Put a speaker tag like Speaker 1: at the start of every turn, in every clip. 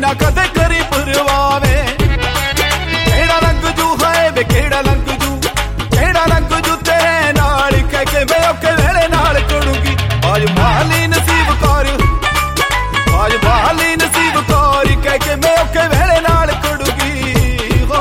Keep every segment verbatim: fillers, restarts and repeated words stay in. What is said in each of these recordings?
Speaker 1: ना कदे करी परवावे। केड़ा रंग जू है वे केड़ा रंग जू, केड़ा रंग जू तेरे नाल कह के मैं औखे वेले नाल करूंगी। आज माली नसीब कर, आज माली नसीब कर कह के मैं औखे वेले नाल करूंगी। हो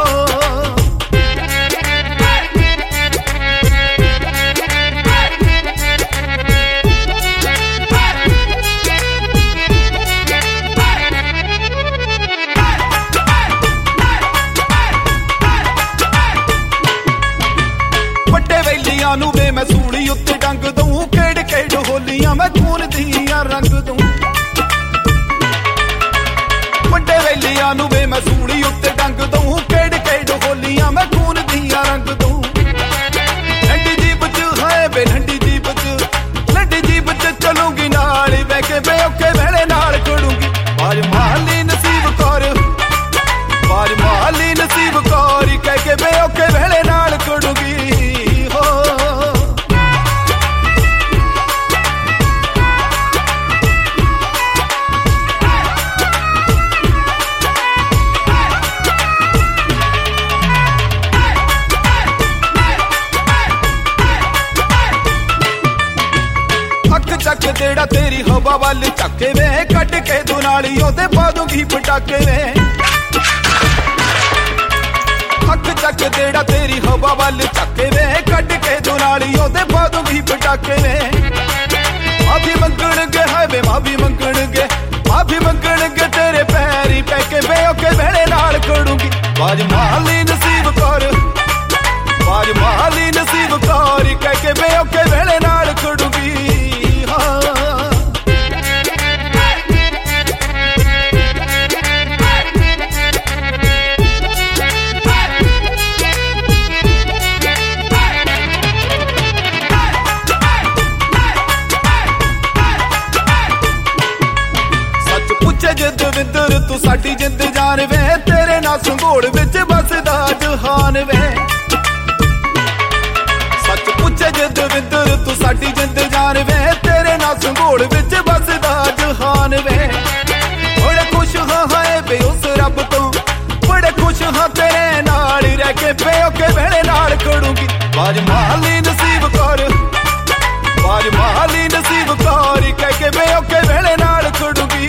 Speaker 1: नू वे मैं सूली उत्ते डंग दूं, केड़ केड़ होलियां मैं खून दियां रंग दूं। वड्डे वेलियां नू वे मैं सूली उत्ते डंग दूं, केड़ केड़ होलियां मैं खून दियां रंग दूं। लंडी जीब च है वे लंडी जीब च, लंडी जीब च चलूंगी नाल बह के मैं औखे वेले नाल खड़ूंगी। आज माली नसीब कर, आज माली नसीब कर कह के मैं औखे वेले नाल खड़ूंगी। चक जेड़ा तेरी हवा वाल चके वे, कट के दुनाली ओदे पा दूंगी पटाके वे। हक चक जेड़ा तेरी हवा वाल चके वे, कट के दुनाली ओदे पा दूंगी पटाके वे। माफी मंगण गे हाय वे माफी मंगण गे, माफी मंगण गे तेरे पैरी पै के वे औखे वेले नाल खड़ूंगी। आज माली नसीब कर, आज माली नसीब कर कह के वे औखे वेले नाल खड़ूंगी। दविंदर तू साडी जिंद जान वे, तेरे नाल संघोड़ विच बसदा जहान वे। सच पुछे जे दविंदर तू साडी जिंद जान वे, तेरे नाल संघोड़ विच बसदा जहान वे। बड़े खुश हाँ हाय बे उस रब तो, बड़े खुश हाँ तेरे नाल रह के बे औखे वेले नाल खड़ूंगी। आज माली नसीब कर, आज माली नसीब कर कह के बे औखे वेले नाल खड़ूंगी।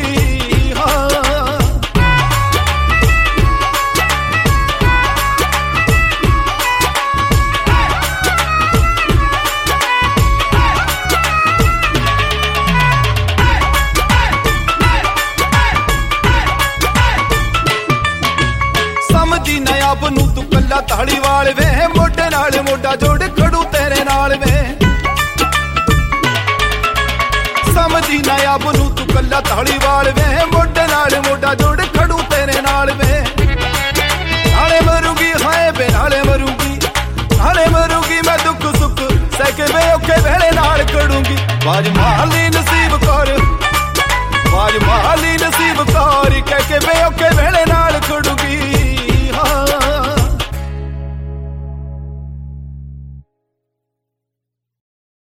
Speaker 1: नयाब नू तू कला ताली वाल वे, मोढे नाल मोढा जोड़ खड़ू तेरे नाल वे। समझी नयाब नू तू कला ताली वाल वे, मोढे नाल मोढा जोड़ खड़ू तेरे नाल वे। नाले मरूंगी हाय वे नाले मरूंगी, नाले मरूंगी मैं दुख सुख सह के वे औखे वेले नाल खड़ूंगी। आज माली नसीब कर,